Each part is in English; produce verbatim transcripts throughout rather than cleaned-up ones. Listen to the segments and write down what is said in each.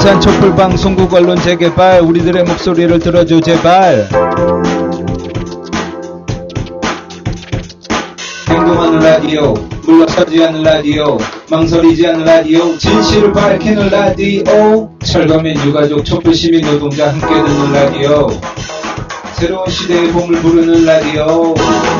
용산 촛불방송국 언론 재개발, 우리들의 목소리를 들어줘 제발. 행동하는 라디오, 물러서지 않는 라디오, 망설이지 않는 라디오, 진실을 밝히는 라디오, 철거민 유가족 촛불시민 노동자 함께 듣는 라디오, 새로운 시대의 봄을 부르는 라디오.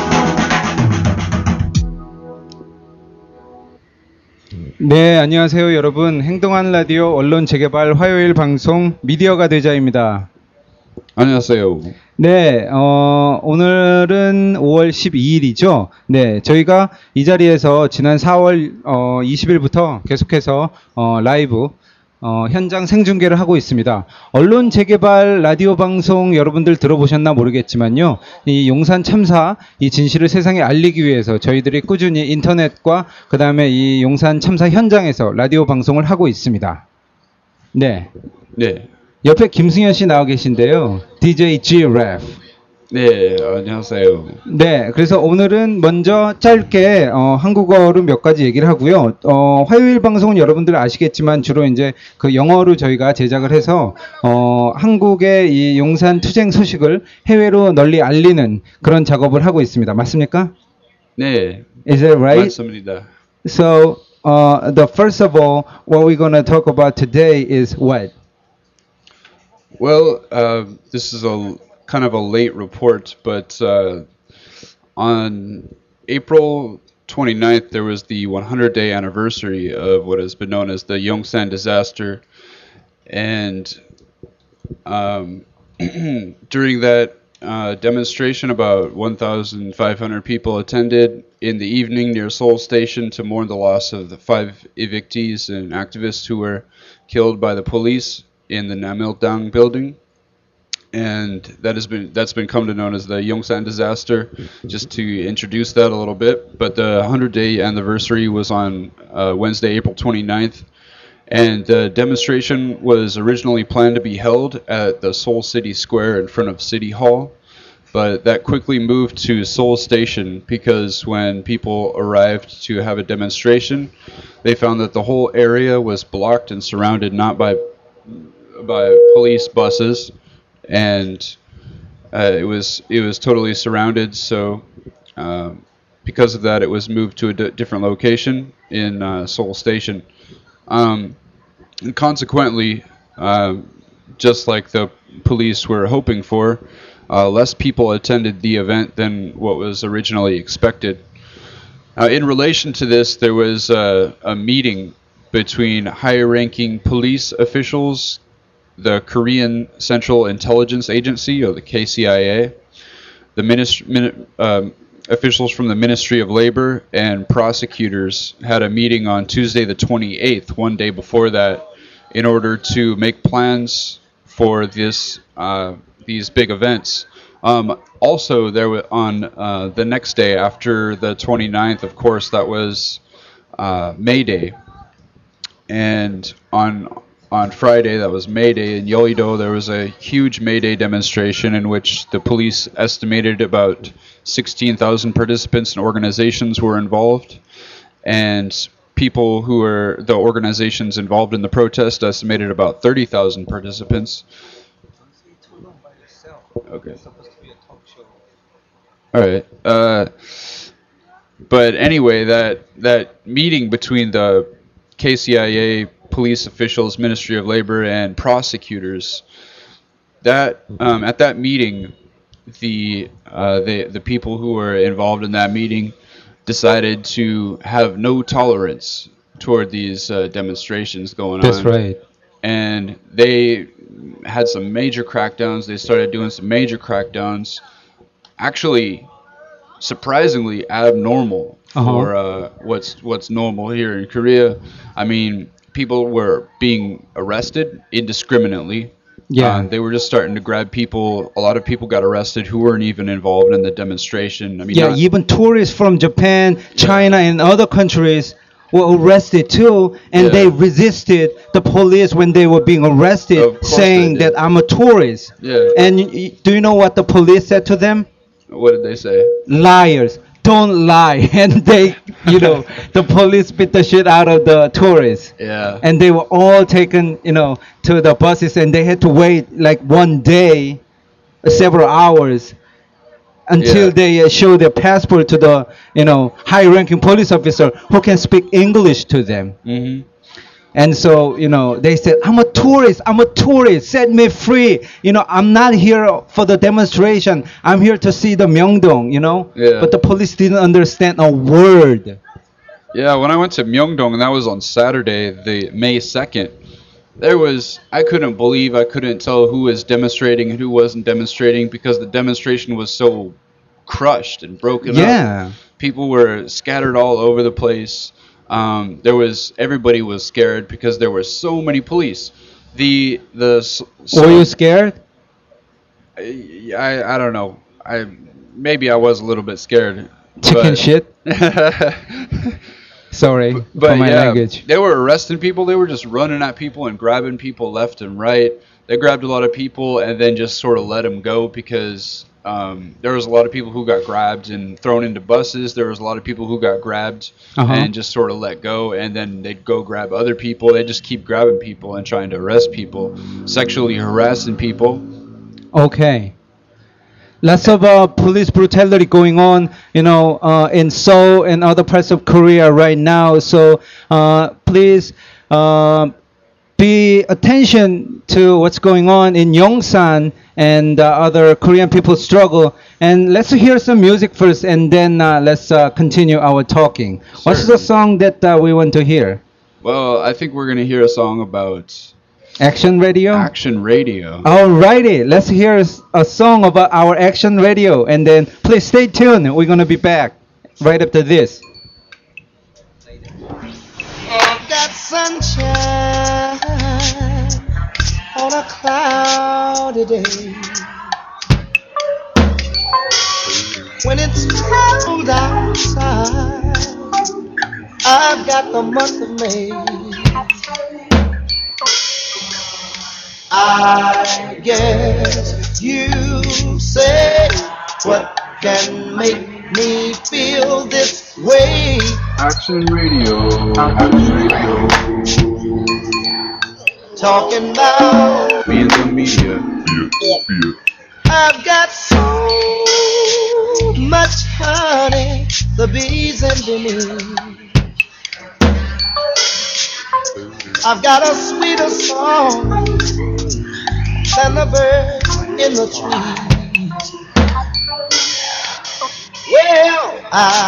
네, 안녕하세요 여러분. 행동하는 라디오 언론 재개발 화요일 방송 미디어가 되자입니다. 안녕하세요. 네, 어, 오늘은 오월 십이일이죠. 네, 저희가 이 자리에서 지난 사월 어, 이십일부터 계속해서 어, 라이브 어, 현장 생중계를 하고 있습니다. 언론 재개발 라디오 방송 여러분들 들어보셨나 모르겠지만요. 이 용산 참사 이 진실을 세상에 알리기 위해서 저희들이 꾸준히 인터넷과 그 다음에 이 용산 참사 현장에서 라디오 방송을 하고 있습니다. 네. 네. 옆에 김승현 씨 나와 계신데요. 디제이 G-Rap. 네, 안녕하세요. 네, 그래서 오늘은 먼저 짧게 어, 한국어로 몇 가지 얘기를 하고요. 어, 화요일 방송은 여러분들 아시겠지만 주로 이제 그 영어로 저희가 제작을 해서 어, 한국의 이 용산 투쟁 소식을 해외로 널리 알리는 그런 작업을 하고 있습니다. 맞습니까? 네. Is that right? 맞습니다. So, uh, the first of all, what we're going to talk about today is what? Well, uh, this is a kind of a late report, but uh, on April twenty-ninth, there was the one hundred day anniversary of what has been known as the Yongsan disaster. And um, during that uh, demonstration, about one thousand five hundred people attended in the evening near Seoul Station to mourn the loss of the five evictees and activists who were killed by the police in the Namildang building. And that has been that's been come to known as the Yongsan disaster, just to introduce that a little bit. But the one hundred day anniversary was on uh, Wednesday, April twenty-ninth, and the demonstration was originally planned to be held at the Seoul City Square in front of City Hall, but that quickly moved to Seoul Station because when people arrived to have a demonstration, they found that the whole area was blocked and surrounded not by by police buses. And uh, it was it was totally surrounded. So uh, because of that, it was moved to a d- different location in uh, Seoul Station. Um, and consequently, uh, just like the police were hoping for, uh, less people attended the event than what was originally expected. Uh, in relation to this, there was uh, a meeting between higher-ranking police officials, the Korean Central Intelligence Agency, or the K C I A, the minist- min- um, officials from the Ministry of Labor, and prosecutors had a meeting on Tuesday the twenty-eighth, one day before that, in order to make plans for this uh, these big events. Um, also, there w- on uh, the next day after the twenty-ninth, of course, that was uh, May Day, and on On Friday, that was May Day, in Yeouido, there was a huge May Day demonstration in which the police estimated about sixteen thousand participants and organizations were involved. And people who were, the organizations involved in the protest estimated about thirty thousand participants. Okay. All right. Uh, but anyway, that, that meeting between the K C I A, police officials, Ministry of Labor, and prosecutors, that um, at that meeting, the, uh, the the people who were involved in that meeting decided to have no tolerance toward these uh, demonstrations going That's on. That's right. And they had some major crackdowns. They started doing some major crackdowns, actually surprisingly abnormal uh-huh. for uh, what's what's normal here in Korea. I mean, people were being arrested indiscriminately. Yeah. Uh, they were just starting to grab people. A lot of people got arrested who weren't even involved in the demonstration. I mean, yeah, not, even tourists from Japan, China, yeah. and other countries were arrested too, and yeah. they resisted the police when they were being arrested, saying that I'm a tourist. Yeah. And y- do you know what the police said to them? What did they say? Liars. don't lie, and they, you know, the police beat the shit out of the tourists. Yeah. And they were all taken, you know, to the buses, and they had to wait like one day, several hours, until Yeah. they uh, show their passport to the, you know, high-ranking police officer who can speak English to them. hmm And so, you know, they said, I'm a tourist, I'm a tourist, set me free. You know, I'm not here for the demonstration. I'm here to see the Myeongdong, you know. Yeah. But the police didn't understand a word. Yeah, when I went to Myeongdong, and that was on Saturday, the May second, there was, I couldn't believe, I couldn't tell who was demonstrating and who wasn't demonstrating because the demonstration was so crushed and broken up. Yeah. People were scattered all over the place. Um, there was, everybody was scared because there were so many police. The, the, s- so, Were you scared? I, I, I don't know. I, maybe I was a little bit scared. Chicken but- shit? Sorry But for my yeah, language. they were arresting people. They were just running at people and grabbing people left and right. They grabbed a lot of people and then just sort of let them go because um, there was a lot of people who got grabbed and thrown into buses. There was a lot of people who got grabbed Uh-huh. and just sort of let go. And then they'd go grab other people. They just keep grabbing people and trying to arrest people, sexually harassing people. Okay. Lots of uh, police brutality going on, you know, uh, in Seoul and other parts of Korea right now. So uh, please uh, be attention to what's going on in Yongsan and uh, other Korean people struggle. And let's hear some music first, and then uh, let's uh, continue our talking. What's the Sure. song that uh, we want to hear? Well, I think we're going to hear a song about Action Radio? Action Radio. Alrighty, let's hear s- a song about our Action Radio, and then please stay tuned. We're gonna be back right after this. I've got sunshine on a cloudy day. When it's cold outside, I've got the month of May. I guess you say what can make me feel this way. Action Radio. Action Radio. Talking about Me and the media. I've got so much honey, the bees envy me. I've got a sweeter song than the birds in the trees. Well,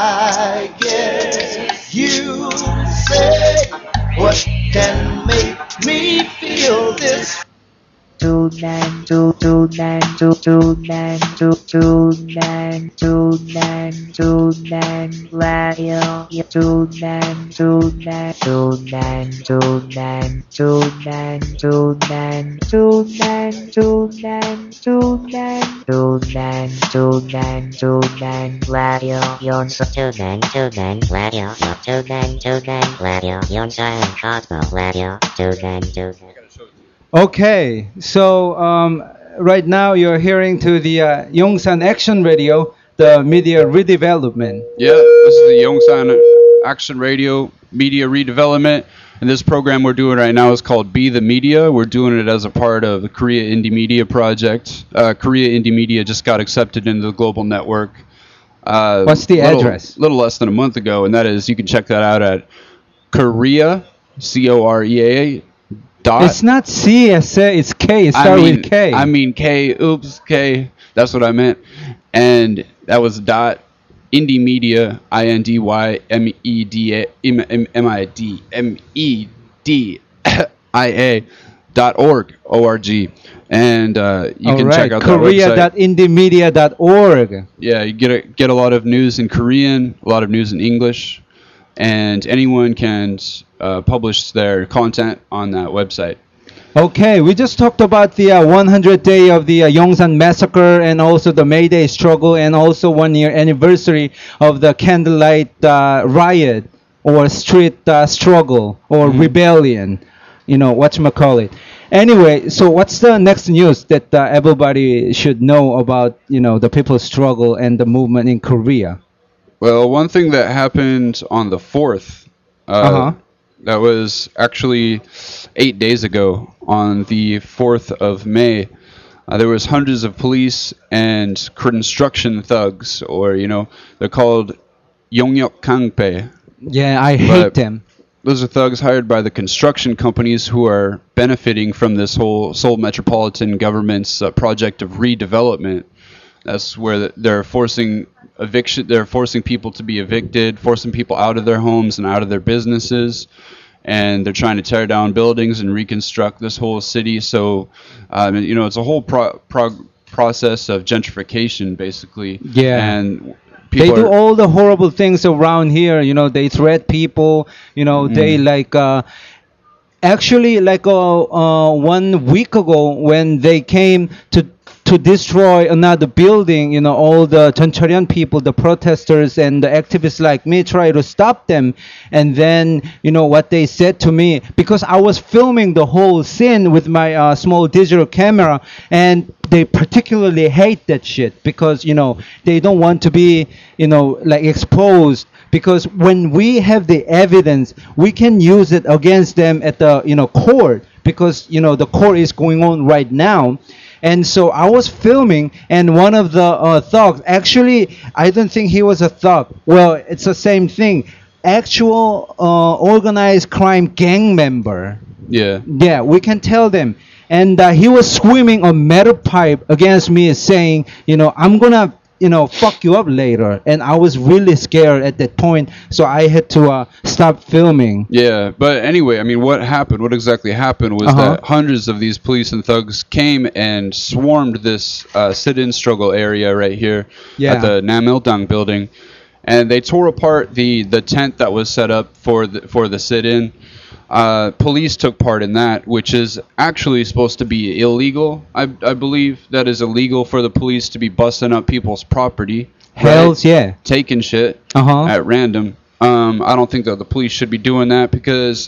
I guess you say what can make me feel this. Two nine two two nine two two nine two two nine two nine two nine radio two nine two nine two nine two nine two nine two nine two nine two nine two nine two nine two nine two nine radio Yonsa two nine two nine radio two nine two nine radio Yonsa and Cosmo radio two nine two nine. Okay, so um, right now you're hearing to the uh, Yongsan Action Radio, the media redevelopment. Yeah, this is the Yongsan Action Radio Media Redevelopment, and this program we're doing right now is called Be the Media. We're doing it as a part of the Korea Indie Media Project. Uh, Korea Indie Media just got accepted into the global network. Uh, What's the little, address? Little less than a month ago, and that is you can check that out at Korea, C O R E A. Dot. It's not C, it's, uh, it's K, it I starts mean, with K. I mean K. Oops, K. That's what I meant. And that was dot indie media I N D Y M E D A M M M I D M E D I A dot org O R G. And uh, you All can right, check out that korea website. dot indie media dot org. Yeah, you get a, get a lot of news in Korean, a lot of news in English, and anyone can uh, publish their content on that website. Okay, we just talked about the uh, one hundredth day of the uh, Yongsan massacre, and also the May Day struggle, and also one year anniversary of the candlelight uh, riot or street uh, struggle or Mhm. rebellion, you know, whatchamacallit. Anyway, so what's the next news that uh, everybody should know about, you know, the people's struggle and the movement in Korea? Well, one thing that happened on the fourth, uh, Uh-huh. that was actually eight days ago, on the fourth of May. Uh, there was hundreds of police and construction thugs, or you know, they're called Yongyok Kangpe. Yeah, I hate But- them. Those are thugs hired by the construction companies who are benefiting from this whole Seoul Metropolitan government's uh, project of redevelopment. That's where the, they're forcing eviction. They're forcing people to be evicted, forcing people out of their homes and out of their businesses, and they're trying to tear down buildings and reconstruct this whole city. So, um, you know, it's a whole pro- prog- process of gentrification, basically. Yeah. And They people do are- all the horrible things around here. You know, they threat people. You know, they like. Uh, actually, like uh, uh, one week ago, when they came to to destroy another building, you know, all the Choncheon people, the protesters and the activists like me try to stop them. And then, you know, what they said to me, because I was filming the whole scene with my uh, small digital camera, and they particularly hate that shit because, you know, they don't want to be, you know, like exposed. Because when we have the evidence, we can use it against them at the, you know, court, because, you know, the court is going on right now. And so I was filming, and one of the uh, thugs, actually, I don't think he was a thug. Well, it's the same thing. Actual uh, organized crime gang member. yeah. Yeah, we can tell them. And uh, he was screaming a metal pipe against me, saying, you know, I'm gonna, you know, fuck you up later. And I was really scared at that point, so I had to uh, stop filming. Yeah, but anyway, I mean, what happened? What exactly happened was Uh-huh. that hundreds of these police and thugs came and swarmed this uh, sit-in struggle area right here Yeah. at the Namildang building, and they tore apart the, the tent that was set up for the for the sit-in. Uh, police took part in that, which is actually supposed to be illegal. I, I believe that is illegal for the police to be busting up people's property. Hells yeah. Taking shit Uh-huh. at random. Um, I don't think that the police should be doing that because,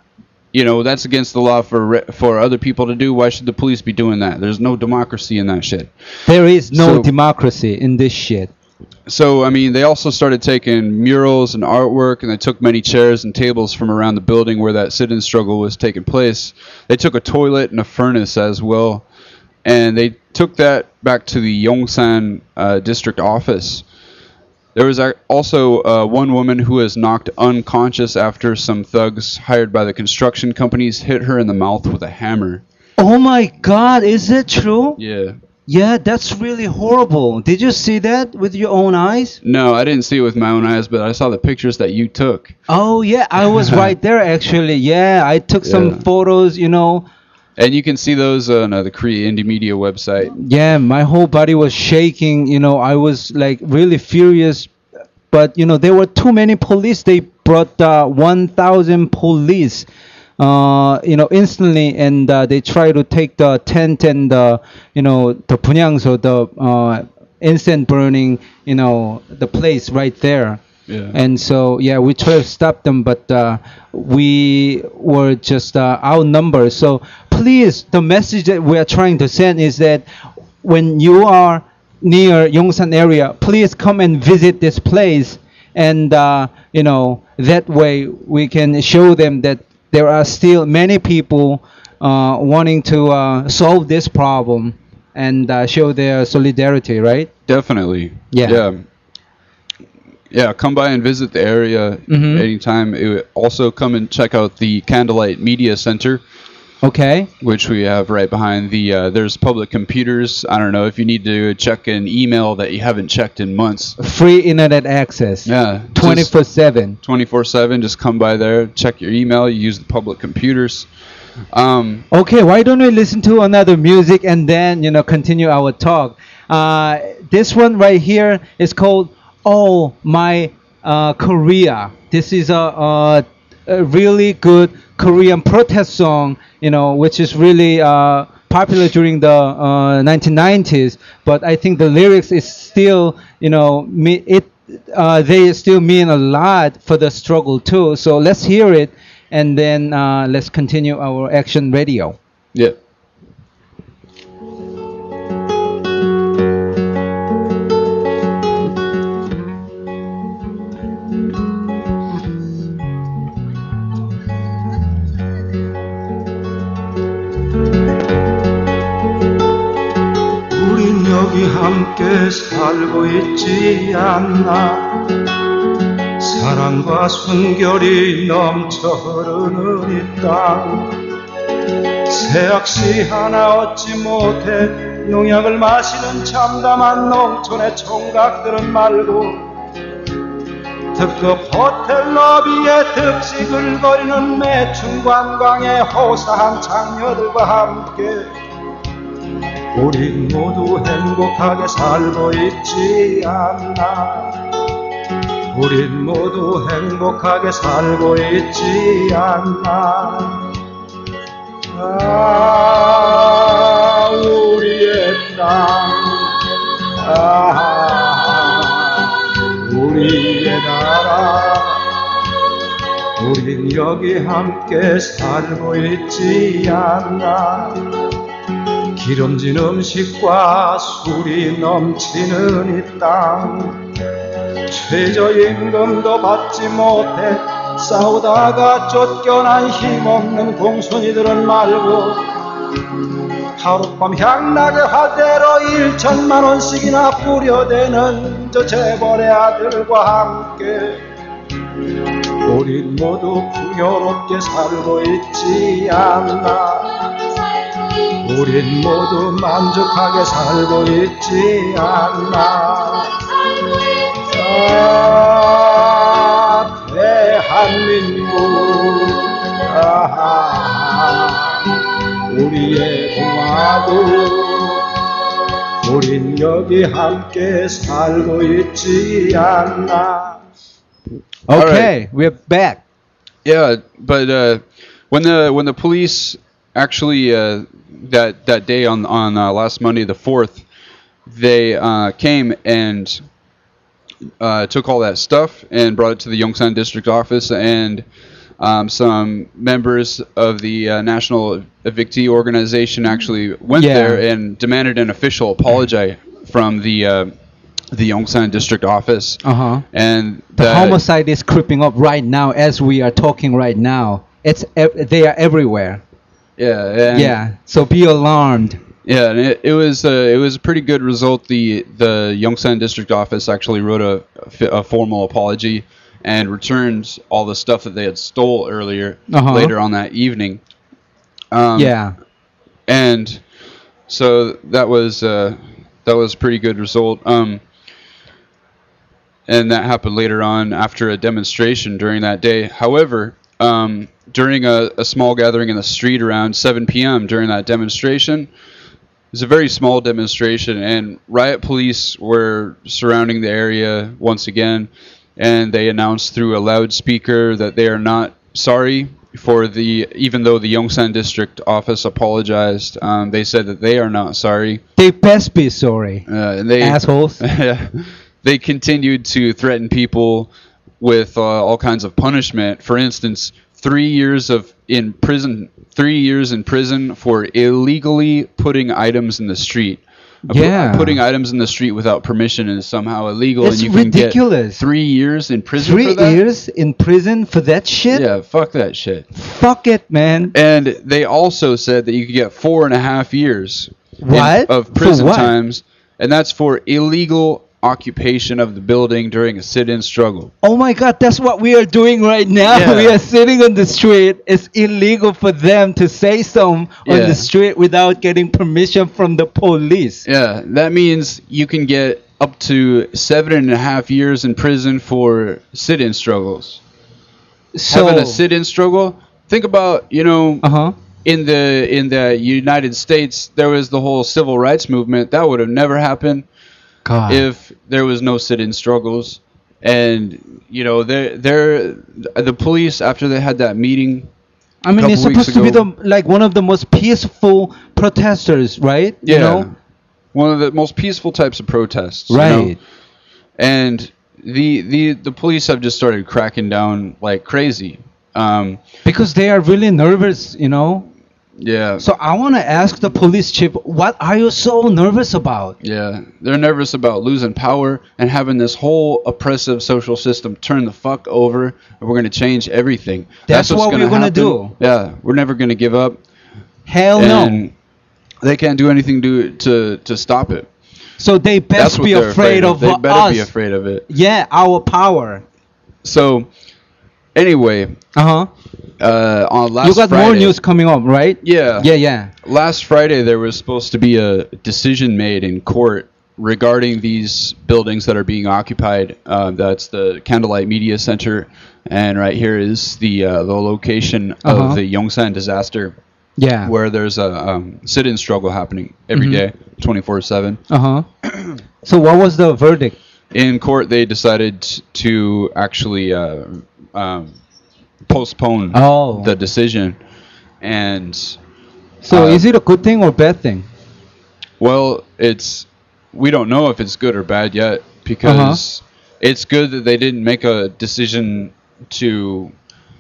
you know, that's against the law for re- for other people to do. Why should the police be doing that? There's no democracy in that shit. There is no So- democracy in this shit. So, I mean, they also started taking murals and artwork, and they took many chairs and tables from around the building where that sit-in struggle was taking place. They took a toilet and a furnace as well, and they took that back to the Yongsan uh, district office. There was ac- also uh, one woman who was knocked unconscious after some thugs hired by the construction companies hit her in the mouth with a hammer. Oh my God, is that true? Yeah. Yeah, that's really horrible. Did you see that with your own eyes? No, I didn't see it with my own eyes, but I saw the pictures that you took. Oh yeah, I was right there actually. Yeah, I took some Yeah. photos, you know. And you can see those on uh, the Korea Indie Media website. Yeah, my whole body was shaking, you know. I was like really furious, but you know, there were too many police. They brought uh, one thousand police, uh, you know, instantly, and uh, they try to take the tent and the, you know, the punyangso, the uh, incense burning, you know, the place right there. Yeah. And so, yeah, we tried to stop them, but uh, we were just uh, outnumbered. So please, the message that we are trying to send is that when you are near Yongsan area, please come and visit this place. And, uh, you know, that way we can show them that there are still many people uh, wanting to uh, solve this problem and uh, show their solidarity, right? Definitely. Yeah. Yeah. Yeah, come by and visit the area Mhm. anytime. It would also come and check out the Candlelight Media Center, Okay. which we have right behind the, uh, there's public computers. I don't know if you need to check an email that you haven't checked in months. Free internet access. Yeah. twenty-four seven. twenty-four seven, just come by there, check your email, you use the public computers. Um, Okay, why don't we listen to another music and then, you know, continue our talk? Uh, this one right here is called Oh My uh, Korea. This is a, a, a really good Korean protest song, you know, which is really uh, popular during the uh, nineteen nineties. But I think the lyrics is still, you know, me, it uh, they still mean a lot for the struggle too. So let's hear it, and then uh, let's continue our action radio. yeah. 함께 살고 있지 않나. 사랑과 순결이 넘쳐 흐르는 이 땅. 새악시 하나 얻지 못해 농약을 마시는 참담한 농촌의 총각들은 말고, 특급 호텔 러비에 득식을 거리는 매춘 관광의 호사한 장녀들과 함께 우린 모두 행복하게 살고 있지 않나. 우린 모두 행복하게 살고 있지 않나. 아, 우리의 땅, 아, 우리의 나라. 우린 여기 함께 살고 있지 않나. 기름진 음식과 술이 넘치는 이 땅. 최저임금도 받지 못해 싸우다가 쫓겨난 힘없는 공순이들은 말고, 하룻밤 향락의 화대로 일천만 원씩이나 뿌려대는 저 재벌의 아들과 함께 우린 모두 풍요롭게 살고 있지 않나. 우린 모두 만족하게 살고 있지 않나. 아, 대한민국, 아하, 우리의 공화국. 우린 여기 함께 살고 있지 않나. Okay, we're back. Yeah, but uh, when the when the police actually uh, that that day on on uh, last Monday the fourth, they uh, came and uh, took all that stuff and brought it to the Yongsan district office, and um, some members of the uh, National Evictee Organization actually went Yeah. there and demanded an official apology from the uh, the Yongsan district office. Uh huh. And The that- homicide is creeping up right now as we are talking right now. It's ev- they are everywhere. yeah, and Yeah. So be alarmed. Yeah, and it, it was uh, it was a pretty good result. The the Yongsan district office actually wrote a, a formal apology and returned all the stuff that they had stole earlier Uh-huh. later on that evening. Um, Yeah. and so that was uh, that was a pretty good result. Um, and that happened later on after a demonstration during that day. However, um, during a, a small gathering in the street around seven p.m. during that demonstration, it was a very small demonstration, and riot police were surrounding the area once again, and they announced through a loudspeaker that they are not sorry for the, even though the Yongsan district office apologized, um, they said that they are not sorry. They best be sorry. Uh, and they, Assholes. they continued to threaten people with uh, all kinds of punishment. For instance, three years of in prison, three years in prison for illegally putting items in the street. Uh, pu- Yeah. putting items in the street without permission is somehow illegal, It's and you can ridiculous. get three years in prison Three for that. years in prison for that shit? Yeah, fuck that shit. Fuck it, man. And they also said that you could get four and a half years in- What? of For prison what? times, and that's for illegal occupation of the building during a sit-in struggle. Oh my god, that's what we are doing right now. Yeah. We are sitting on the street. It's illegal for them to say something on Yeah. the street without getting permission from the police. Yeah, that means you can get up to seven and a half years in prison for sit-in struggles. So, Having a sit-in struggle, think about, you know, uh-huh. in the in the United States, there was the whole civil rights movement. That would have never happened God. if there was no sit-in struggles. And you know, they're, they're the police, after they had that meeting. I mean, couple it's weeks supposed to be the ago- like one of the most peaceful protesters, right? Yeah, You know? one of the most peaceful types of protests. you know? Right. And the the the police have just started cracking down like crazy. Um, Because they are really nervous, you know? yeah. So I want to ask the police chief, what are you so nervous about? Yeah, they're nervous about losing power and having this whole oppressive social system turn the fuck over, and we're going to change everything. That's what's what gonna we're gonna happen. do. Yeah, we're never going to give up. Hell no. And they can't do anything to to to stop it. So they best That's what be they're afraid of, They better us. be afraid of it. Yeah, our power. So, anyway, Uh huh. uh, on last You got Friday, more news coming up, right? Yeah. Yeah, yeah. Last Friday, there was supposed to be a decision made in court regarding these buildings that are being occupied. Uh, that's the Candlelight Media Center, and right here is the uh, the location Uh-huh. of the Yongsan disaster, Yeah. where there's a um, sit-in struggle happening every Mhm. day, twenty-four seven. Uh huh. So what was the verdict? In court, they decided to actually uh, um, postpone Oh. the decision, and So uh, is it a good thing or bad thing? well, it's we don't know if it's good or bad yet because it's good that they didn't make a decision to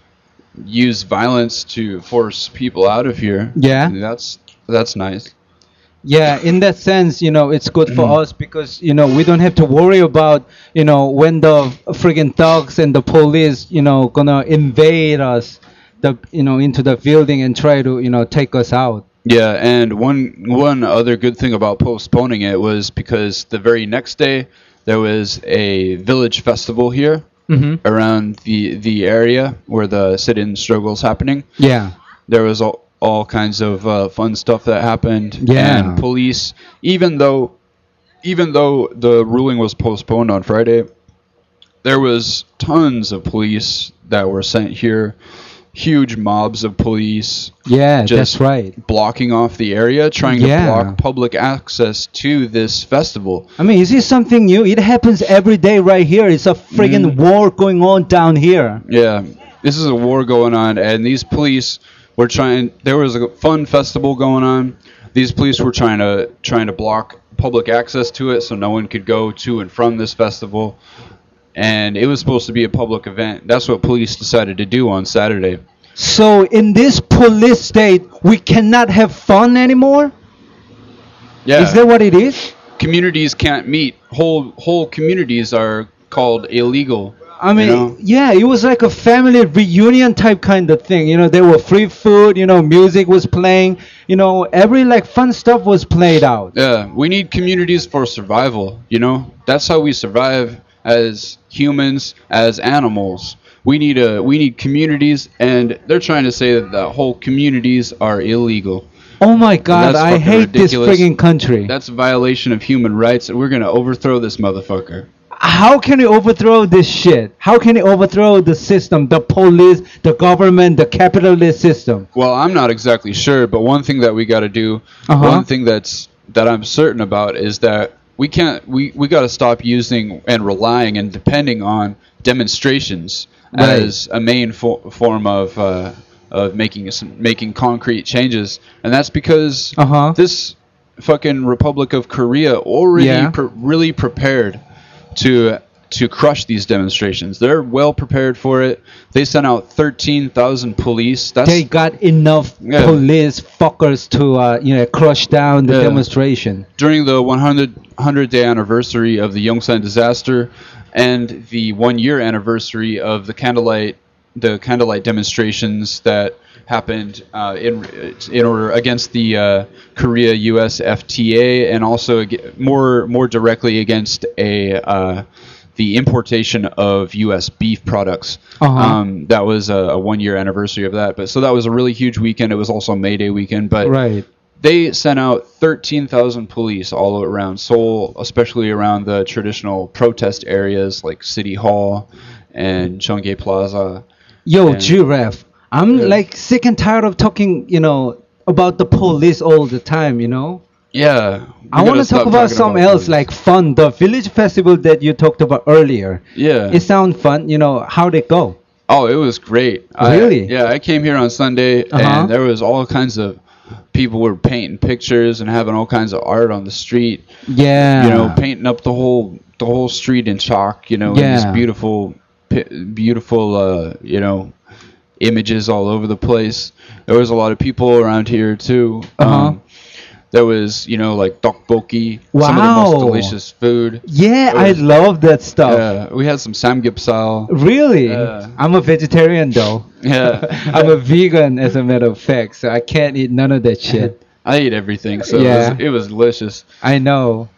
use violence to force people out of here. Yeah. That's that's nice. Yeah, in that sense, you know, it's good for us because, you know, we don't have to worry about, you know, when the friggin' thugs and the police, you know, gonna invade us, the, you know, into the building and try to, you know, take us out. Yeah, and one one other good thing about postponing it was because the very next day there was a village festival here Mm-hmm. around the the area where the sit-in struggle is happening. Yeah. There was all, all kinds of uh, fun stuff that happened. Yeah. And police, even though even though the ruling was postponed on Friday, there was tons of police that were sent here. Huge mobs of police Yeah, Just- that's right. blocking off the area, trying Yeah. to block public access to this festival. I mean, is this something new? It happens every day right here. It's a friggin' Mm. war going on down here. Yeah, this is a war going on, and these police were trying. There was a fun festival going on. These police were trying to trying to block public access to it, so no one could go to and from this festival. And it was supposed to be a public event. That's what police decided to do on Saturday. So in this police state, we cannot have fun anymore? Yeah, Is that what it is? communities can't meet. Whole whole communities are called illegal. I mean, you know? yeah, it was like a family reunion type kind of thing. You know, there were free food, you know, music was playing, you know, every like fun stuff was played out. Yeah, we need communities for survival, you know? That's how we survive as humans, as animals. We need a we need communities, and they're trying to say that the whole communities are illegal. Oh my god, That's I fucking hate this ridiculous. friggin' country. That's a violation of human rights, and we're going to overthrow this motherfucker. How can you overthrow this shit? How can you overthrow the system, the police, the government, the capitalist system? Well, I'm not exactly sure, but one thing that we got to do, Uh-huh. one thing that's that I'm certain about is that we can't we we got to stop using and relying and depending on demonstrations Right. as a main fo- form of uh, of making some, making concrete changes, and that's because Uh-huh. this fucking Republic of Korea already Yeah. pre- really prepared to to crush these demonstrations. They're well prepared for it. They sent out thirteen thousand police. That's They got enough Yeah. police fuckers to uh, you know, crush down the Yeah. demonstration. during the one hundred day anniversary of the Yongsan disaster and the one year anniversary of the candlelight the candlelight demonstrations that happened uh, in in order against the uh, Korea U S F T A, and also ag- more more directly against a uh, the importation of U S beef products. Uh-huh. Um, that was a, a one year anniversary of that. But so that was a really huge weekend. It was also May Day weekend. But Right. they sent out thirteen thousand police all around Seoul, especially around the traditional protest areas like City Hall and Cheonggae Plaza. Yo, And- Giraffe, I'm Yeah. like sick and tired of talking, you know, about the police all the time, you know? Yeah. I want to talk about something else, like fun. The village festival that you talked about earlier. Yeah. It sounds fun, you know, how'd it go? Oh, it was great. Really? I, yeah, I came here on Sunday, Uh-huh. and there was all kinds of people were painting pictures and having all kinds of art on the street. Yeah. You know, painting up the whole the whole street in chalk. You know, in these Yeah. beautiful, pi- beautiful, uh, you know, images all over the place. There was a lot of people around here too. Uh-huh. Um, there was, you know, like tteokbokki, some of the Wow. most delicious food. Yeah, It I was- love that stuff. Yeah, we had some samgyeopsal. Really? Yeah. I'm a vegetarian though. Yeah. I'm a vegan as a matter of fact, so I can't eat none of that shit. I ate everything, so Yeah. it, was, it was delicious. I know.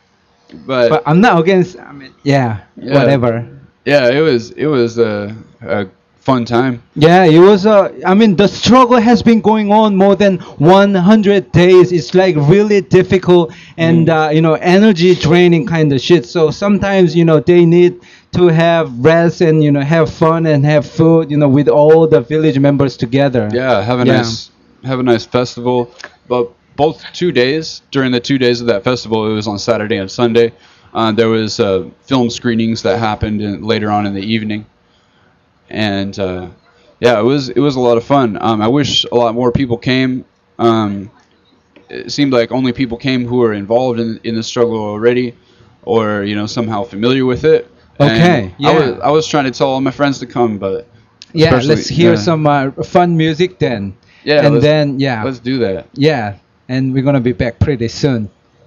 but, But I'm not against. I mean, yeah, Yeah. whatever. yeah, it was it was a, a fun time. Yeah, it was. Uh, I mean, the struggle has been going on more than one hundred days. It's like really difficult and Mm. uh, you know energy draining kind of shit. So sometimes you know they need to have rest and you know have fun and have food. You know, with all the village members together. Yeah, have a Yeah. nice have a nice festival. But both two days during the two days of that festival, it was on Saturday and Sunday. Uh, there was uh, film screenings that happened in, later on in the evening, and uh, yeah, it was it was a lot of fun. Um, I wish a lot more people came. Um, it seemed like only people came who were involved in in the struggle already, or you know somehow familiar with it. And Okay, I yeah. was I was trying to tell all my friends to come, but Yeah, especially- let's hear yeah. some uh, fun music then. Yeah, and let's- then yeah, let's do that. yeah, and we're gonna be back pretty soon.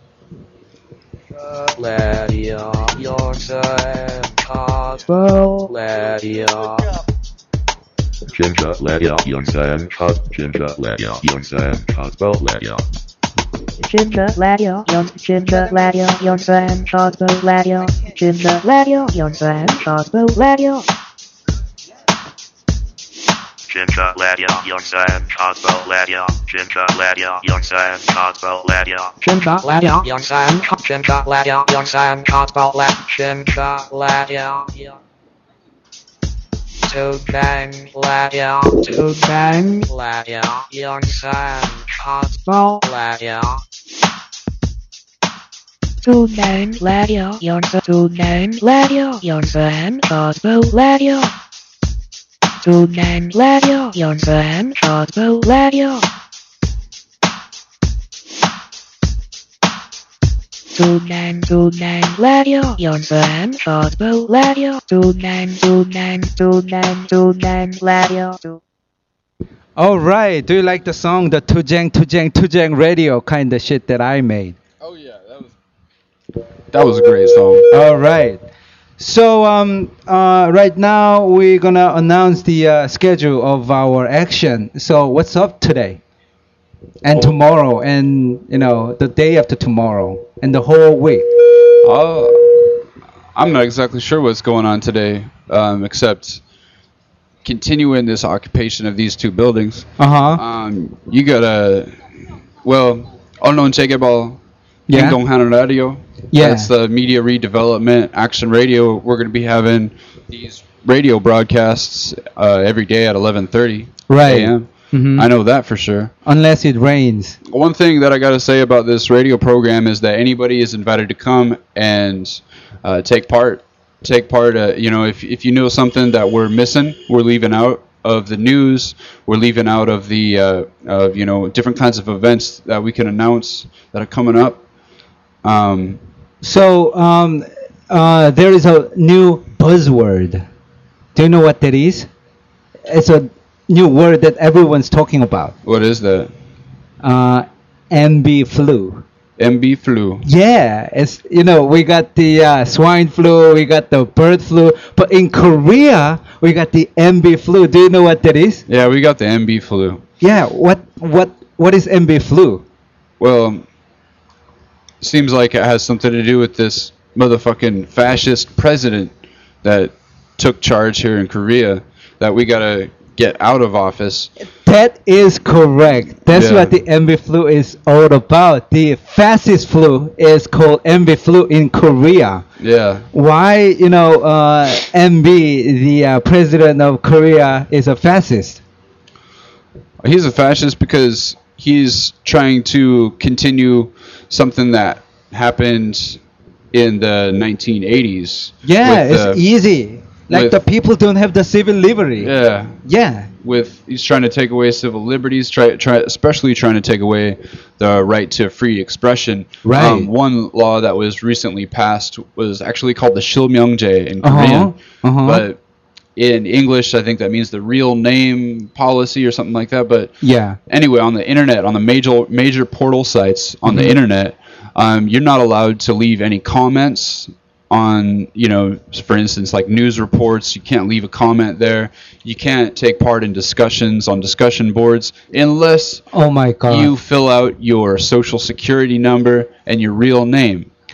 Let your yourself cosmo. Let your Jinja Leia Yunsan Cos Jinja Leia Yunsan Cosmo Leia. Jinja Ladio, Yon, Jinja Ladio, Yon San, Shotbo Ladio, Jinja Ladio, Yon San, Shotbo Ladio. Jinja Leia Yunsan Cosmo Leia. Jinja Leia Yunsan Cosmo Leia. Jinja Ladia Yonsan. Jinja Ladia Yonsan Cosmo Let. Jinja Ladia Yon. To bang Ladia. To bang Ladia Yonsan Cosmo Ladia. Two nine Ladio, Yon San, two nine Ladio, Yon San, Shotbo Ladio. Two nine Ladio, Yon San, Shotbo Ladio. Two nine two nine Ladio, Yon San, Shotbo Ladio. Two nine two nine two nine two nine Ladio. Two- All right. Do you like the song, the Tujang Tujang Tujang Radio kind of shit that I made? Oh yeah, that was that was a great song. All right. So um, uh, right now we're gonna announce the uh, schedule of our action. So what's up today, and tomorrow, and you know the day after tomorrow, and the whole week. Uh, I'm not exactly sure what's going on today, um, except continuing this occupation of these two buildings. Uh huh. Um, you gotta, well, unknown checkable. Yeah. Kingdom Hanan Radio. Yeah. That's the media redevelopment action radio. We're gonna be having these radio broadcasts uh, every day at eleven thirty Right. a m. Mhm. I know that for sure. Unless it rains. One thing that I got to say about this radio program is that anybody is invited to come and uh, take part. Take part. Uh, you know, if if you know something that we're missing, we're leaving out of the news, we're leaving out of the uh, of you know different kinds of events that we can announce that are coming up. Um, So um, uh, there is a new buzzword. Do you know what that is? It's a new word that everyone's talking about. what is that? Uh, M B flu. M B flu. Yeah, it's you know we got the uh, swine flu, we got the bird flu, but in Korea we got the M B flu. Do you know what that is? Yeah, we got the M B flu. Yeah, what what what is M B flu? Well, seems like it has something to do with this motherfucking fascist president that took charge here in Korea that we gotta get out of office. That is correct. That's Yeah. what the M B flu is all about. The fascist flu is called M B flu in Korea. Yeah. Why, you know, uh, M B, the uh, president of Korea, is a fascist? He's a fascist because he's trying to continue something that happened in the nineteen eighties. Yeah, with, it's uh, easy. Like with- the people don't have the civil liberty. Yeah. Yeah. With he's trying to take away civil liberties, try, try especially trying to take away the right to free expression. Right. Um, one law that was recently passed was actually called the Shilmyeongjae in Uh-huh, Korean, uh-huh. but in English, I think that means the real name policy or something like that. But Yeah. anyway, on the internet, on the major major portal sites on Mm-hmm. the internet, um, you're not allowed to leave any comments on, you know, for instance, like news reports. You can't leave a comment there. You can't take part in discussions on discussion boards unless Oh my God. you fill out your social security number and your real name.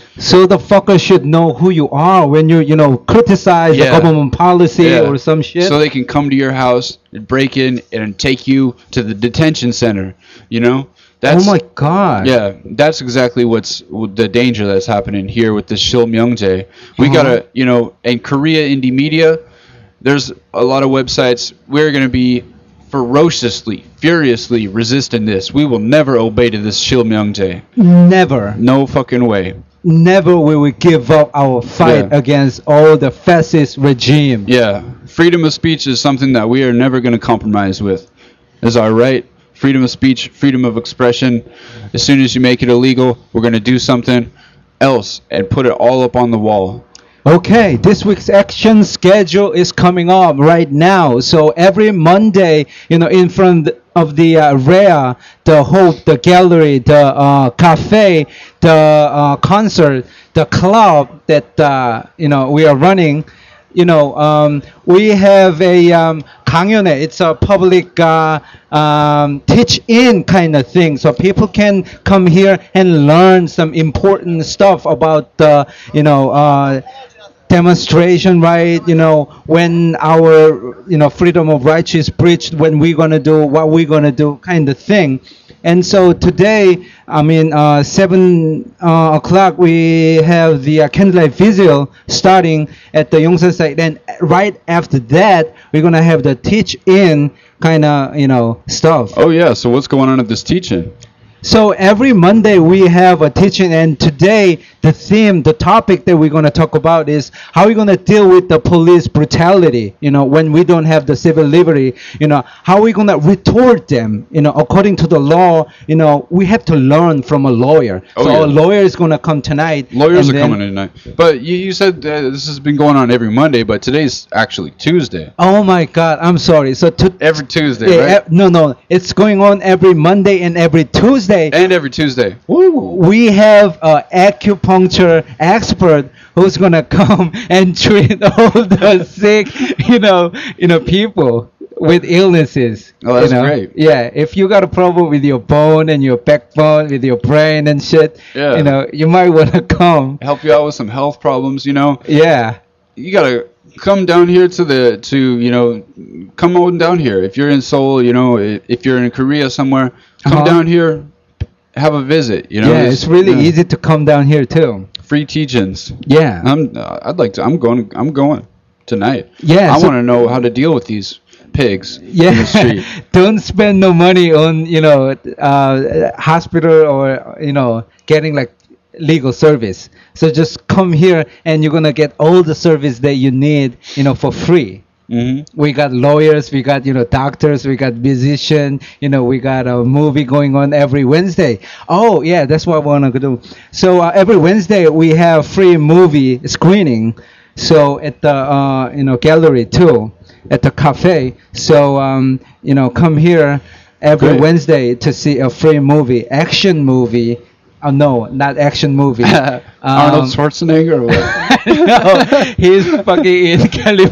So the fucker should know who you are when you, you know, criticize Yeah. the government policy Yeah. or some shit. So they can come to your house and break in and take you to the detention center. You know. That's, oh my god. Yeah, that's exactly what's the danger that's happening here with this Shil Myungjae. We Uh-huh. gotta, you know, in Korea indie media, there's a lot of websites. We're gonna be ferociously, furiously resisting this. We will never obey to this Shil Myungjae. Never. No fucking way. Never will we give up our fight Yeah. against all the fascist regime. Yeah, freedom of speech is something that we are never gonna compromise with. Is our right. Freedom of speech, freedom of expression. As soon as you make it illegal, we're going to do something else and put it all up on the wall. Okay, this week's action schedule is coming up right now. So every Monday, you know, in front of the uh, R E A, the Hope, the gallery, the uh, cafe, the uh, concert, the club that uh, you know we are running. You know, um, we have a um, 강연회. It's a public uh, um, teach-in kind of thing, so people can come here and learn some important stuff about the, you know, uh, demonstration, right? You know, when our, you know, freedom of rights is breached, when we're gonna do what we're gonna do, kind of thing. And so today, I mean, uh, seven uh, o'clock, we have the uh, candlelight vigil starting at the Yongsan site. And right after that, we're gonna have the teach-in kind of, you know, stuff. Oh yeah, so what's going on at this teaching? So every Monday we have a teaching, and today the theme, the topic that we're going to talk about is how we're going to deal with the police brutality, you know, when we don't have the civil liberty, you know, how we're going to retort them, you know, according to the law, you know, we have to learn from a lawyer. Oh, so yeah. a lawyer is going to come tonight. Lawyers and are then- coming in tonight. But you, you said uh, this has been going on every Monday, but today's actually Tuesday. Oh my God, I'm sorry. So to, Every Tuesday, yeah, right? e- no, no, it's going on every Monday and every Tuesday. And every Tuesday. We have an acupuncture expert who's gonna come and treat all the sick, you know, you know, people with illnesses. Oh, that's you know? great. Yeah, if you got a problem with your bone and your backbone, with your brain and shit, Yeah. you know, you might wanna come. Help you out with some health problems, you know. Yeah. You gotta come down here to the to you know come on down here. If you're in Seoul, you know, i- if you're in Korea somewhere, come Uh-huh. down here, have a visit. You know, Yeah, it's really yeah, easy to come down here too. Free teachings. Yeah. I'm. Uh, I'd like to. I'm going. I'm going tonight. Yeah, I so- want to know how to deal with these pigs Yeah, in the street. don't spend no money on, you know, uh, hospital or, you know, getting like legal service. So just come here and you're gonna get all the service that you need, you know, for free. hmm We got lawyers, we got, you know, doctors, we got musician, you know, we got a movie going on every Wednesday. Oh yeah, that's what I want to do. So uh, every Wednesday we have free movie screening. So at the uh, you know gallery too, at the cafe. So um, you know come here every Great. Wednesday to see a free movie, action movie. Oh no, not action movie. Arnold Um, Schwarzenegger. Or what? no, he's fucking in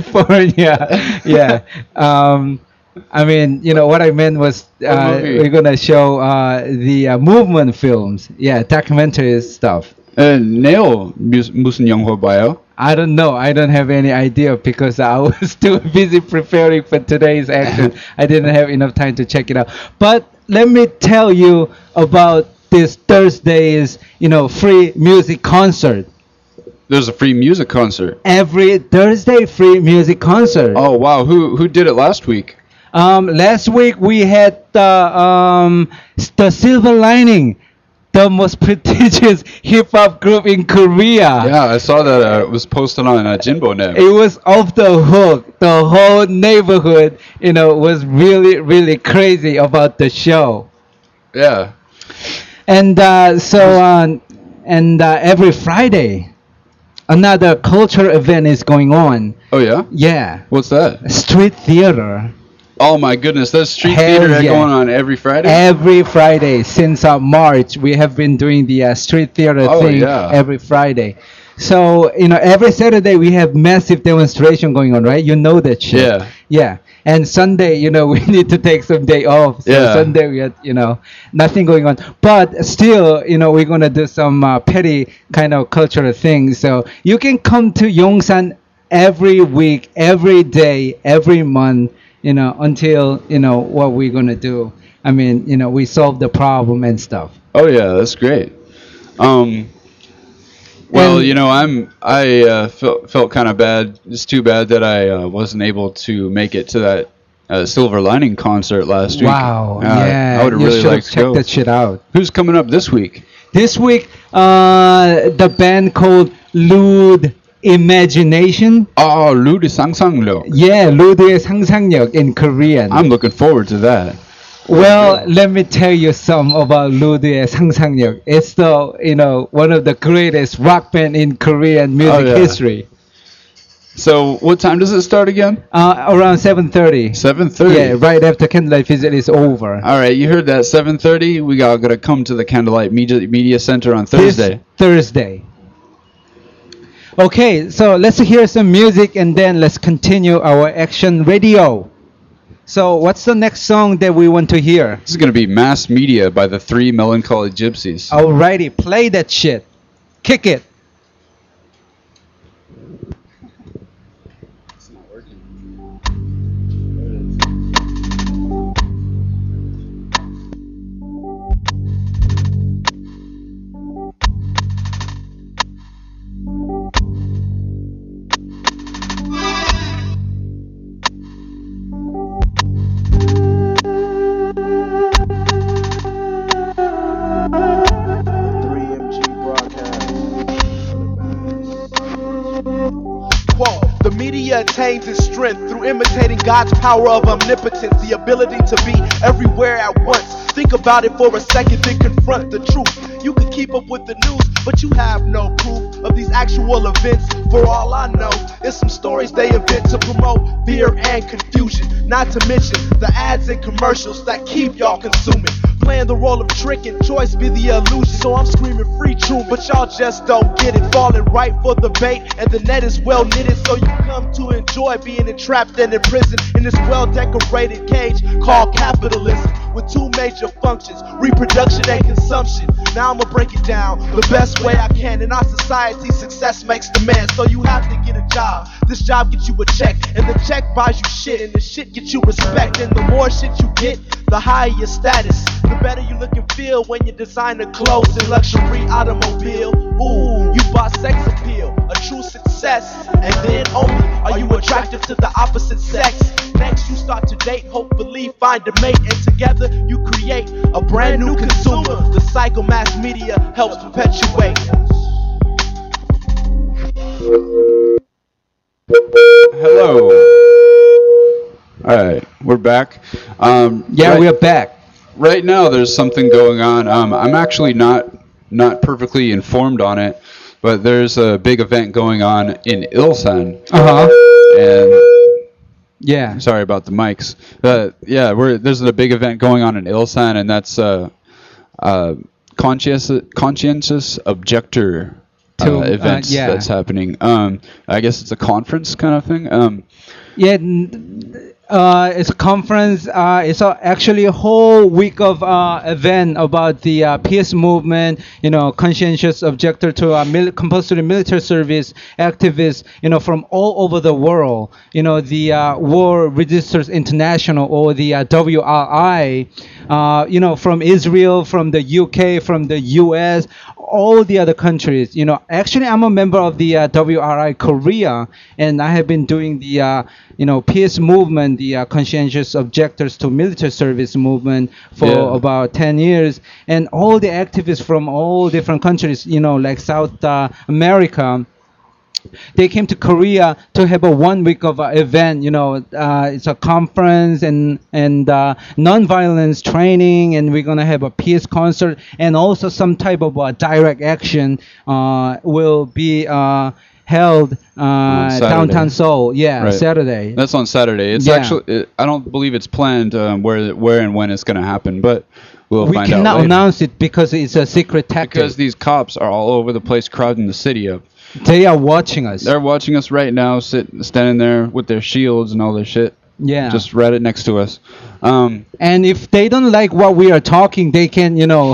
California. Yeah. Um, I mean, you know, what I meant was What uh, movie? we're gonna show uh, the uh, movement films. Yeah, documentary stuff. Uh, 내일 무- 무슨 영화 봐요? I don't know. I don't have any idea because I was too busy preparing for today's action. I didn't have enough time to check it out. But let me tell you about this Thursday's, you know, free music concert. There's a free music concert. Every Thursday, free music concert. Oh wow, who who did it last week? Um, last week we had the um, s- the Silver Lining, the most prestigious hip hop group in Korea. Yeah, I saw that uh, it was posted on uh, JinboNet. It was off the hook. The whole neighborhood, you know, was really, really crazy about the show. Yeah. And uh, so, uh, and uh, every Friday, another cultural event is going on. Oh yeah. Yeah, What's that? street theater. Oh my goodness, that's street Hell theater yeah. going on every Friday. Every Friday since uh, March, we have been doing the uh, street theater Oh, thing yeah. every Friday. So, you know, every Saturday we have massive demonstration going on, right? You know that shit. Yeah. Yeah. And Sunday, you know, we need to take some day off. So Yeah. Sunday we had, you know, nothing going on. But still, you know, we're going to do some uh, petty kind of cultural things. So you can come to Yongsan every week, every day, every month, you know, until, you know, what we're going to do. I mean, you know, we solve the problem and stuff. Oh yeah, that's great. Um, well, And- you know, I'm I uh, felt felt kind of bad. It's too bad that I uh, wasn't able to make it to that uh, Silver Lining concert last week. Wow. Uh, yeah. I would have you really should liked to check go. that shit out. Who's coming up this week? This week, uh, the band called Lude Imagination. Oh, Lude Sangsanglo. Yeah, Lude의 상상력 in Korean. I'm looking forward to that. Well, let me tell you some about Lude의 상상력. It's the, you know, one of the greatest rock band in Korean music Oh, yeah. history. So, what time does it start again? Uh, around seven thirty. seven thirty. Yeah, right after Candlelight Visit is over. All right, you heard that. seven thirty. We got to come to the Candlelight Media, Media Center on This Thursday. Thursday. Okay, so let's hear some music and then let's continue our action radio. So, what's the next song that we want to hear? This is going to be Mass Media by the Three Melancholy Gypsies. Alrighty, play that shit. Kick it. three M G broadcast. Quote, the media attains its strength through imitating God's power of omnipotence, the ability to be everywhere at once. Think about it for a second, then confront the truth. You can keep up with the news, but you have no proof of these actual events. For all I know, it's some stories they invent to promote fear and confusion. Not to mention the ads and commercials that keep y'all consuming. Playing the role of trick and choice be the illusion. So I'm screaming free truth, but y'all just don't get it. Falling right for the bait, and the net is well knitted. So you come to enjoy being entrapped and imprisoned in this well-decorated cage called capitalism, with two major functions, reproduction and consumption. Now I'ma break it down the best way I can. In our society, success makes the man, so you have to get a job. This job gets you a check, and the check buys you shit, and the shit gets you respect. And the more shit you get, the higher your status, the better you look and feel when you design the clothes and luxury automobile. Ooh, you bought sex appeal, a true success. And then only are you attractive to the opposite sex. Next you start to date, hopefully find a mate, and together you create a brand new consumer. The cycle mass media helps perpetuate. Hello. All right, we're back. Um, Yeah, right, we're back. right now. There's something going on. Um, I'm actually not not perfectly informed on it, but there's a big event going on in Ilsan, Uh huh. and Yeah. sorry about the mics. But yeah, we're there's a big event going on in Ilsan, and that's uh, uh, conscientious conscientious objector uh, To, uh, events yeah. that's happening. Um, I guess it's a conference kind of thing. Um, Yeah, n- uh, it's a conference. Uh, it's a, actually a whole week of uh, event about the uh, peace movement. You know, conscientious objector to uh, mil- compulsory military service activists. You know, from all over the world. You know, the uh, War Resisters International, or the uh, W R I. Uh, you know, from Israel, from the U K, from the U S, all the other countries. You know, actually, I'm a member of the uh, W R I Korea, and I have been doing the uh, you know peace movement, the uh, conscientious objectors to military service movement for Yeah. about ten years, and all the activists from all different countries. You know, like South uh, America. They came to Korea to have a one week of uh, event. You know, uh, it's a conference and and uh, non-violence training, and we're gonna have a peace concert, and also some type of uh, direct action uh, will be uh, held uh, Saturday. downtown Seoul. Yeah, Right. Saturday. That's on Saturday. It's Yeah. actually it, I don't believe it's planned um, where where and when it's going to happen, but we'll we find out cannot later. announce it because it's a secret tactic. Because these cops are all over the place, crowding the city up. They are watching us. They're watching us right now, sitting, standing there with their shields and all their shit, yeah. just right it next to us. Um, And if they don't like what we are talking, they can, you know,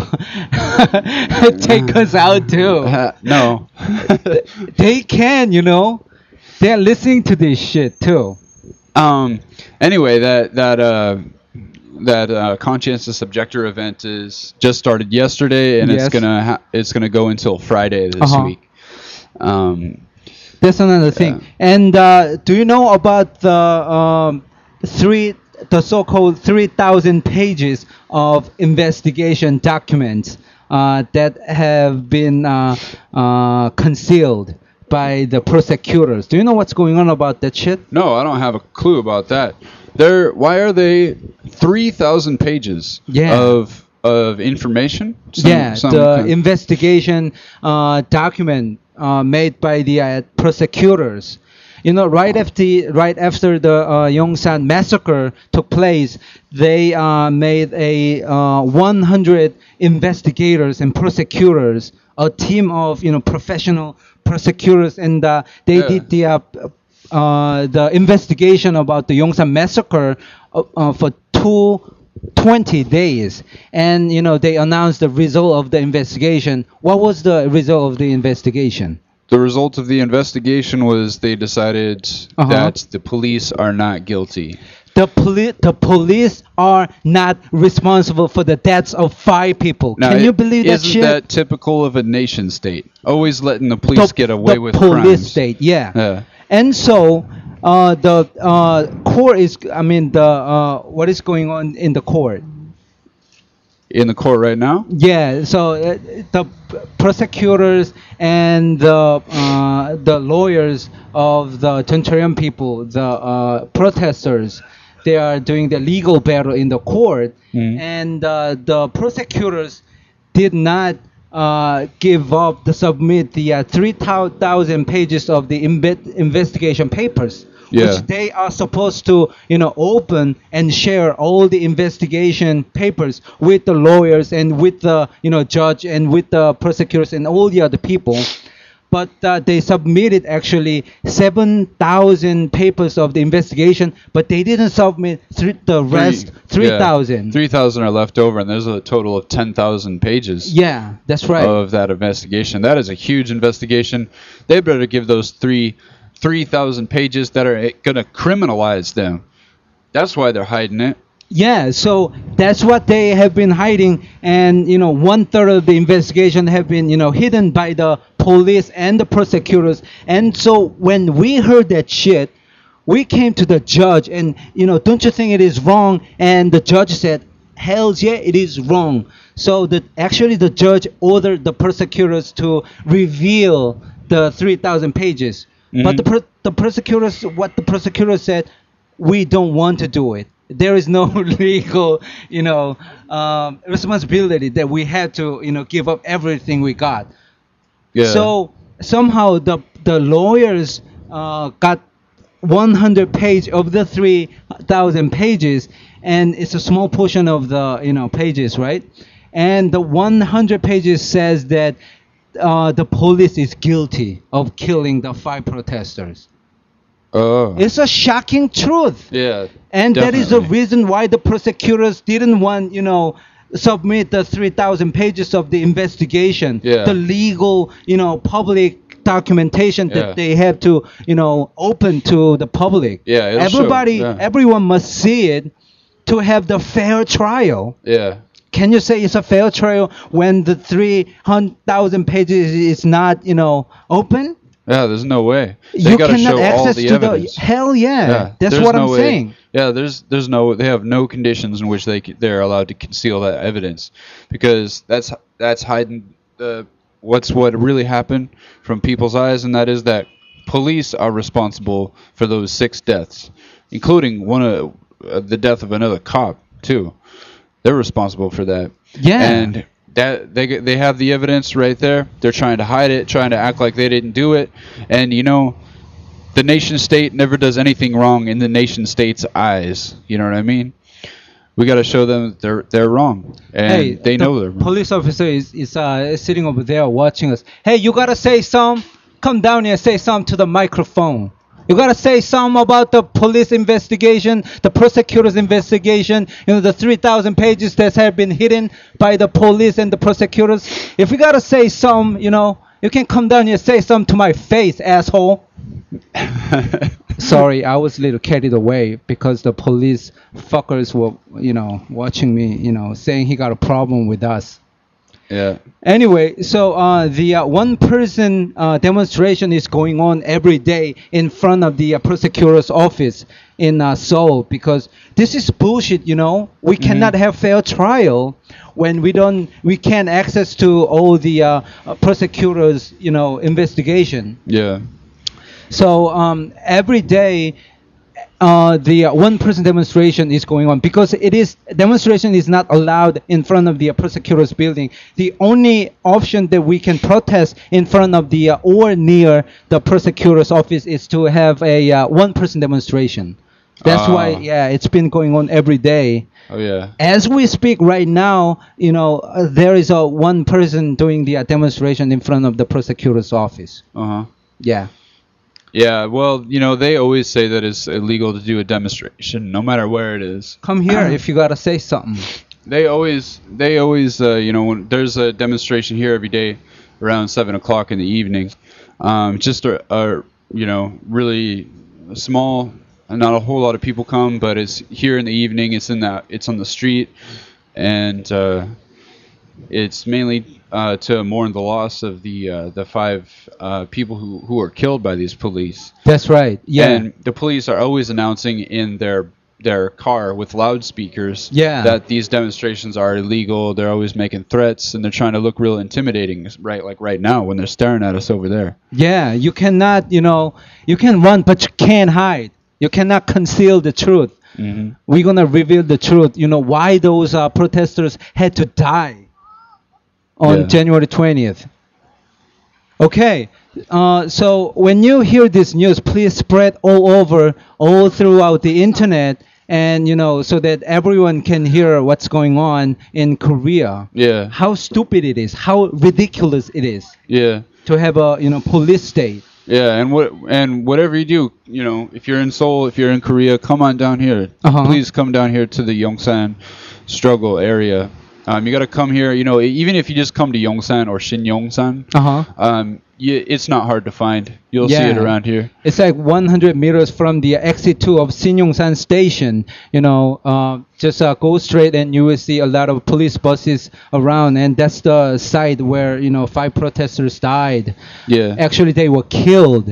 take us out too. uh, no. They can, you know. They're listening to this shit too. Um. Anyway, that that uh, that uh, conscientious objector event is just started yesterday, and Yes. it's gonna ha- it's gonna go until Friday this Uh-huh. week. Um. That's another thing. And uh, do you know about the um, three, the so-called three thousand pages of investigation documents uh, that have been uh, uh, concealed by the prosecutors? Do you know what's going on about that shit? No, I don't have a clue about that. They're why are they three thousand pages Yeah. of of information? Some- yeah, some the kind- investigation uh, document uh, made by the uh, prosecutors. You know, right after right after the uh, Yongsan massacre took place, they uh, made a uh, one hundred investigators and prosecutors, a team of you know professional prosecutors, and uh, they Yeah. did the uh, uh, the investigation about the Yongsan massacre uh, uh, for two. twenty days, and you know they announced the result of the investigation. What was the result of the investigation? The result of the investigation was they decided Uh-huh. that the police are not guilty. The police, the police are not responsible for the deaths of five people. Now, Can you it- believe that isn't shit? that typical of a nation state? Always letting the police the, get away the with police crimes. state, yeah. Yeah. And so uh, the uh, court is, I mean, the uh, what is going on in the court? In the court right now? Yeah, so uh, the prosecutors and the uh, the lawyers of the Choncheon people, the uh, protesters, they are doing the legal battle in the court, Mhm. and uh, the prosecutors did not uh, give up the submit the uh, three thousand pages of the imbe- investigation papers. Yeah. Which they are supposed to, you know, open and share all the investigation papers with the lawyers and with the, you know, judge and with the prosecutors and all the other people. But uh, they submitted actually seven thousand papers of the investigation, but they didn't submit three, the rest three thousand. Three thousand are left over, and there's a total of ten thousand pages Yeah, that's right. of that investigation. That is a huge investigation. They better give those three three thousand pages that are going to criminalize them. That's why they're hiding it. Yeah, so that's what they have been hiding, and you know, one third of the investigation have been, you know, hidden by the police and the prosecutors. And so when we heard that shit, we came to the judge, and you know, don't you think it is wrong? And the judge said, "Hell's yeah, it is wrong." So the actually the judge ordered the prosecutors to reveal the three thousand pages. But Mhm. the pro- the prosecutors, what the prosecutors said, we don't want to do it. There is no legal, you know, um, responsibility that we had to, you know, give up everything we got. Yeah. So somehow the the lawyers uh, got one hundred page of the three thousand pages, and it's a small portion of the, you know, pages, right? And the one hundred pages says that uh, the police is guilty of killing the five protesters. Oh. It's a shocking truth. Yeah. And that is the definitely. reason why the prosecutors didn't want, you know, submit the three thousand pages of the investigation, Yeah. the legal, you know, public documentation Yeah. that they have to, you know, open to the public. Yeah, it'll show, Everybody, yeah. everyone must see it to have the fair trial. Yeah. Can you say it's a fair trial when the three hundred thousand pages is not, you know, open? Yeah, there's no way. They You gotta cannot show all access the to evidence. the hell yeah. Yeah, That's there's what no I'm way- saying. Yeah, there's there's no they have no conditions in which they c- they're allowed to conceal that evidence, because that's that's hiding the what's what really happened from people's eyes, and that is that police are responsible for those six deaths, including one of uh, the death of another cop too. They're responsible for that. Yeah. And that they they have the evidence right there. They're trying to hide it, trying to act like they didn't do it, and you know. The nation state never does anything wrong in the nation state's eyes. You know what I mean? We got to show them that they're they're wrong, and Hey, they the know they're wrong. police officer is, is uh, sitting over there watching us. Hey, you gotta say some. come down here and say something to the microphone. You gotta say something about the police investigation, the prosecutor's investigation, you know, the three thousand pages that have been hidden by the police and the prosecutors. If you gotta say something, you know, you can come down here and say something to my face, asshole. Sorry, I was a little carried away because the police fuckers were, you know, watching me, you know, saying he got a problem with us. Yeah. Anyway, so uh, the uh, one-person uh, demonstration is going on every day in front of the uh, prosecutor's office in uh, Seoul because this is bullshit. You know, we Mhm. cannot have fair trial when we don't, we can't access to all the uh, uh, prosecutors, you know, investigation. Yeah. So um, every day, uh, the uh, one-person demonstration is going on because it is demonstration is not allowed in front of the uh, prosecutor's building. The only option that we can protest in front of the uh, or near the prosecutor's office is to have a uh, one-person demonstration. That's Ah. why, yeah, it's been going on every day. Oh yeah. As we speak right now, you know, uh, there is a one person doing the uh, demonstration in front of the prosecutor's office. Uh huh. Yeah. Yeah. Well, you know, they always say that it's illegal to do a demonstration, no matter where it is. Come here if you gotta say something. They always, they always, uh, you know, when there's a demonstration here every day around seven o'clock in the evening. Um, just a, a, you know, really small. Not a whole lot of people come, but it's here in the evening. It's in that. It's on the street, and uh, it's mainly uh, to mourn the loss of the uh, the five uh, people who who were killed by these police. That's right. Yeah. And the police are always announcing in their their car with loudspeakers Yeah. that these demonstrations are illegal. They're always making threats, and they're trying to look real intimidating. Right, like right now when they're staring at us over there. Yeah. You cannot, you know, you can run, but you can't hide. You cannot conceal the truth. Mm-hmm. We're gonna reveal the truth. You know why those uh, protesters had to die on Yeah. January twentieth. Okay. Uh, so when you hear this news, please spread all over, all throughout the internet, and you know, so that everyone can hear what's going on in Korea. Yeah. How stupid it is, how ridiculous it is Yeah. to have a, you know, police state. Yeah, and what and whatever you do, you know, if you're in Seoul, if you're in Korea, come on down here. Uh-huh. Please come down here to the Yongsan struggle area. Um, you got to come here. You know, even if you just come to Yongsan or Shin-Yongsan, Uh-huh. um, you, it's not hard to find. You'll see it Yeah. around here. It's like one hundred meters from the exit two of Sinyongsan Station. You know, uh, just uh, go straight and you will see a lot of police buses around, and that's the site where, you know, five protesters died. Yeah. Actually, they were killed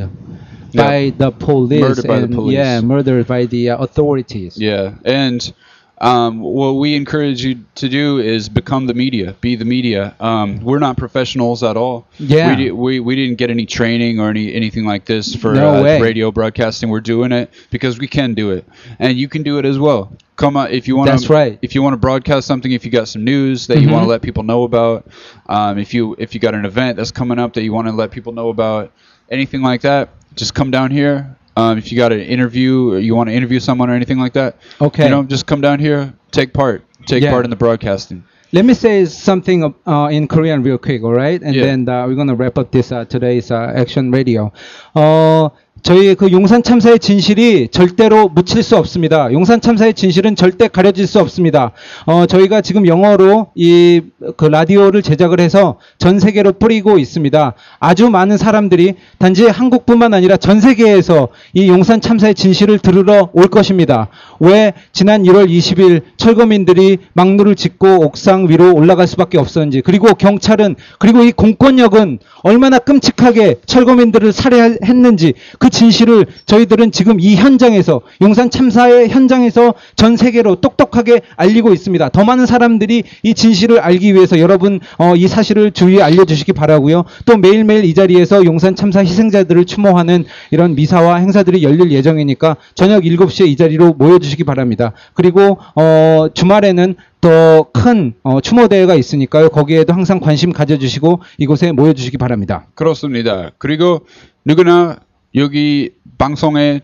by the police. Murdered by the and, police. Yeah, murdered by the uh, authorities. Yeah, and um, what we encourage you to do is become the media, be the media. Um, we're not professionals at all. Yeah. We, di- we we didn't get any training or any anything like this for No uh, way. radio broadcasting. We're doing it because we can do it, and you can do it as well. Come out if you want. That's right. If you want to broadcast something, if you got some news that you Mhm. want to let people know about, um, if you if you got an event that's coming up that you want to let people know about, anything like that, just come down here. Um, if you got an interview or you want to interview someone or anything like that, Okay. you know, just come down here, take part, take Yeah. part in the broadcasting. Let me say something uh, in Korean real quick, all right? And Yeah. then uh, we're gonna wrap up this uh, today's uh, Action Radio. 어, 저희 그 용산 참사의 진실이 절대로 묻힐 수 없습니다. 용산 참사의 진실은 절대 가려질 수 없습니다. 어, 저희가 지금 영어로 이 그 라디오를 제작을 해서 전 세계로 뿌리고 있습니다. 아주 많은 사람들이 단지 한국뿐만 아니라 전 세계에서 이 용산 참사의 진실을 들으러 올 것입니다. 왜 지난 일월 이십일 철거민들이 막루를 짓고 옥상 위로 올라갈 수밖에 없었는지, 그리고 경찰은, 그리고 이 공권력은 얼마나 끔찍하게 철거민들을 살해했는지 그 진실을 저희들은 지금 이 현장에서, 용산 참사의 현장에서 전 세계로 똑똑하게 알리고 있습니다. 더 많은 사람들이 이 진실을 알기 위해서 여러분 어, 이 사실을 주위에 알려주시기 바라고요. 또 매일매일 이 자리에서 용산 참사 희생자들을 추모하는 이런 미사와 행사들이 열릴 예정이니까 저녁 일곱 시에 이 자리로 모여주시기 바랍니다. 그리고 어, 주말에는 더 큰 어, 추모 대회가 있으니까요. 거기에도 항상 관심 가져주시고 이곳에 모여주시기 바랍니다. 그렇습니다. 그리고 누구나 여기 방송에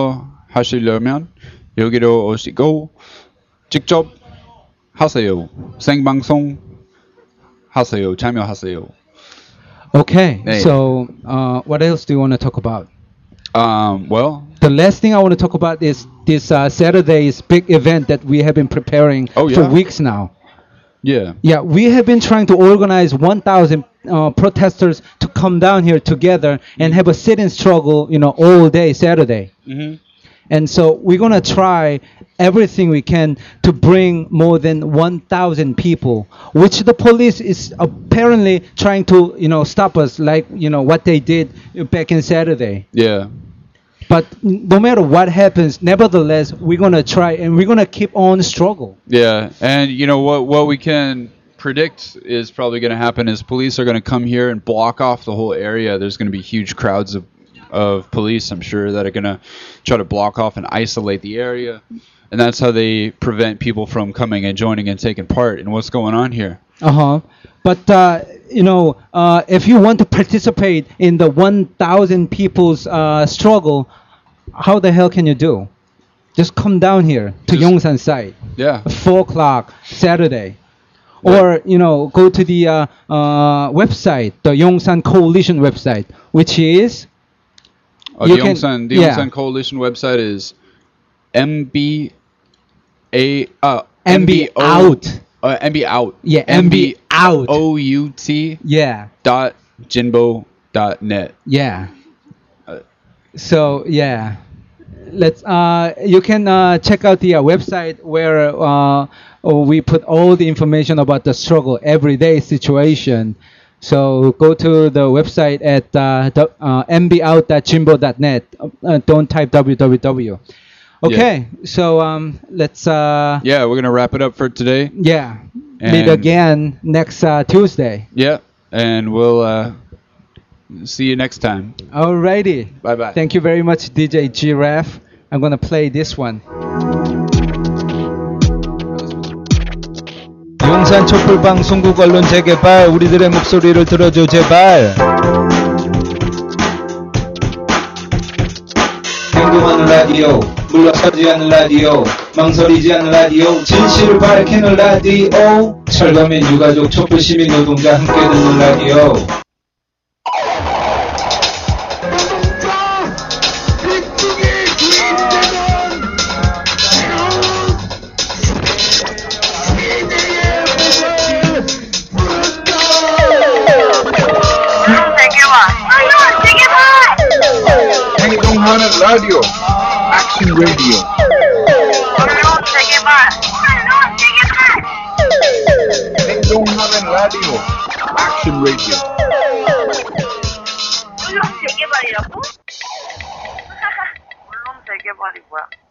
참여하시려면 여기로 오시고 직접 하세요. 생방송 하세요. 참여하세요. Okay. Hey. So, uh, what else do you want to talk about? Um, well, The last thing I want to talk about is this uh, Saturday's big event that we have been preparing Oh, for yeah? weeks now. yeah. Yeah, we have been trying to organize one thousand uh, protesters to come down here together and have a sit-in struggle, you know, all day Saturday. hmm And so we're gonna try everything we can to bring more than one thousand people, which the police is apparently trying to, you know, stop us, like you know what they did back in Saturday. Yeah. But no matter what happens, nevertheless, we're gonna try and we're gonna keep on struggle. Yeah, and you know what? What we can predict is probably going to happen is police are going to come here and block off the whole area. There's going to be huge crowds of of police, I'm sure, that are going to try to block off and isolate the area, and that's how they prevent people from coming and joining and taking part in what's going on here. Uh huh. But uh, you know, uh, if you want to participate in the one thousand people's uh, struggle, how the hell can you do? Just come down here to Just- Yongsan site, Yeah, four o'clock Saturday, Yeah. or you know, go to the uh, uh, website, the Yongsan Coalition website, which is uh, You the can- Yongsan, the yeah. Yongsan Coalition website is M B A uh, M B MBO out. uh, M B out. Yeah, M B out. O U T Yeah, dot jinbo dot net. yeah. Uh, So yeah, let's. Uh, you can uh, check out the uh, website where uh, we put all the information about the struggle everyday situation. So go to the website at uh, the, uh, m b out dot jimbo dot net. Uh, don't type www. Okay, so um, let's. Uh, Yeah, we're gonna wrap it up for today. yeah, meet And- again next uh, Tuesday. Yeah, and we'll uh, see you next time. Alrighty. Bye bye. Thank you very much, D J Giraffe. I'm gonna play this one. 용산 촛불 방송국 언론 재개발 우리들의 목소리를 들어줘 제발. 행동하는 라디오 물러서지 않는 라디오 망설이지 않는 라디오 진실을 밝히는 라디오 철거민 유가족 촛불 시민 노동자 함께 듣는 라디오. 행동하는 라디오 액션 라디오 행동하는 라디오 액션 라디오 물론 재개발이라고? 물론 재개발이 뭐야?